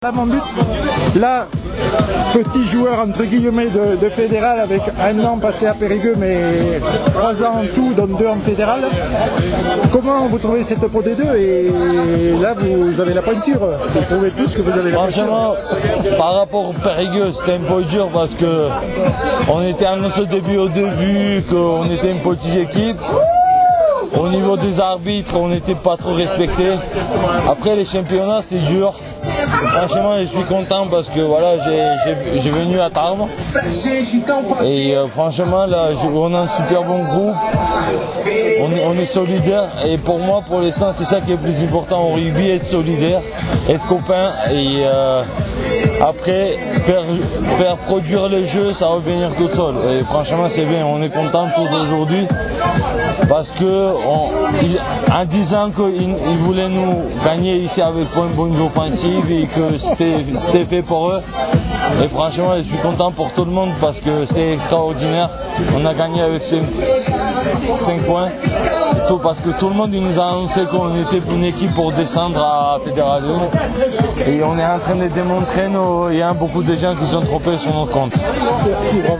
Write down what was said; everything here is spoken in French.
Là, mon but, là, petit joueur entre guillemets de fédéral avec un an passé à Périgueux, mais 3 ans en tout, dont 2 en fédéral. Comment vous trouvez cette Pro D2? Et là, vous avez la pointure. Vous trouvez tous que vous avez la pointure. Franchement, par rapport au Périgueux, c'était un peu dur parce que on était annoncé au début qu'on était une petite équipe. Au niveau des arbitres, on n'était pas trop respectés. Après les championnats, c'est dur. Franchement, je suis content parce que voilà, j'ai venu à Tarbes. Et franchement, là, on a un super bon groupe. On est solidaire. Et pour moi, pour l'instant, c'est ça qui est le plus important au rugby, être solidaire, être copain. Et après, faire produire le jeu, ça va venir tout seul. Et franchement, c'est bien. On est content tous aujourd'hui. Parce que en disant qu'ils voulaient nous gagner ici avec une bonne offensive et que c'était fait pour eux. Et franchement, je suis content pour tout le monde parce que c'était extraordinaire. On a gagné avec 5 points. Tout, parce que tout le monde nous a annoncé qu'on était une équipe pour descendre à Fédéral 1. Et on est en train de démontrer, il y a beaucoup de gens qui sont trompés sur notre compte.